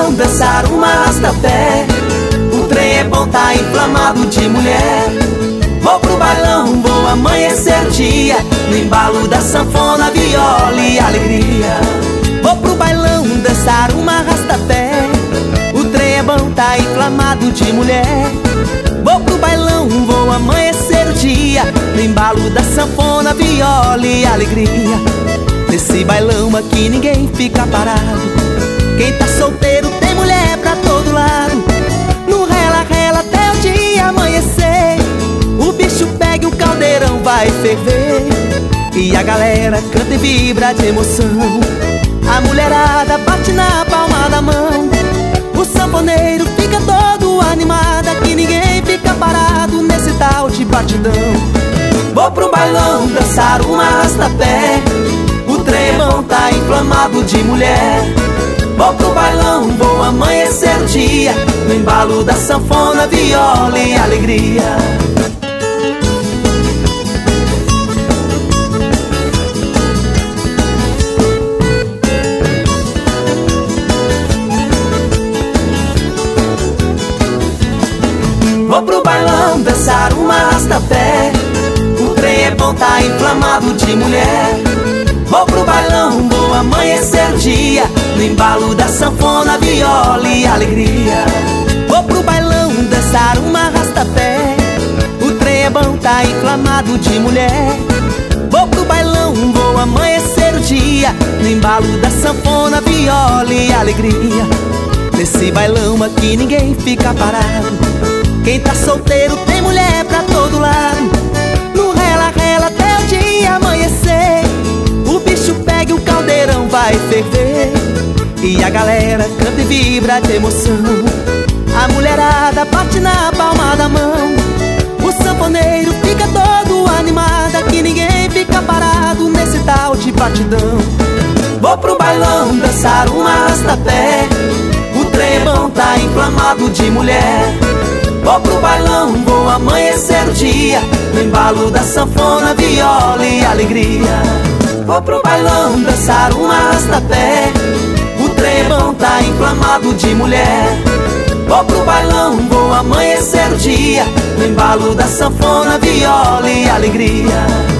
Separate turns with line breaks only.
bailão dançar uma arrasta-pé. O trem é bom, tá inflamado de mulher. Vou pro bailão, vou amanhecer o dia, no embalo da sanfona, viola e alegria. Vou pro bailão dançar uma arrasta-pé. O trem é bom, tá inflamado de mulher. Vou pro bailão, vou amanhecer o dia, no embalo da sanfona, viola e alegria. Nesse bailão aqui ninguém fica parado. Quem tá solteiro tem mulher pra todo lado. No rela-rela até o dia amanhecer. O bicho pega e o caldeirão vai ferver. E a galera canta e vibra de emoção. A mulherada bate na palma da mão. O sanfoneiro fica todo animado. Aqui ninguém fica parado nesse tal de batidão. Vou pro bailão dançar uma arrasta-pé. O trem é bom, tá inflamado de mulher. Vou pro bailão, vou amanhecer o dia, no embalo da sanfona, viola e alegria. Vou pro bailão dançar uma arrasta-pé. O trem é bom, tá inflamado de mulher. Vou pro bailão, vou amanhecer o dia, no embalo da sanfona, viola e alegria. Vou pro bailão dançar uma arrasta-pé. O trem é bom, tá inflamado de mulher. Vou pro bailão, vou amanhecer o dia, no embalo da sanfona, viola e alegria. Nesse bailão aqui ninguém fica parado. Quem tá solteiro tem mulher pra todo lado. No rela-rela até o dia amanhecer. O bicho pega e o caldeirão vai ferver. E a galera canta e vibra de emoção. A mulherada bate na palma da mão. O sanfoneiro fica todo animado. Aqui ninguém fica parado nesse tal de batidão. Vou pro bailão dançar uma arrasta-pé. O trem é bom, tá inflamado de mulher. Vou pro bailão, vou amanhecer o dia, no embalo da sanfona, viola e alegria. Vou pro bailão dançar uma arrasta-pé. O trem é bom, tá inflamado de mulher. Vou pro bailão, vou amanhecer o dia, no embalo da sanfona, viola e alegria.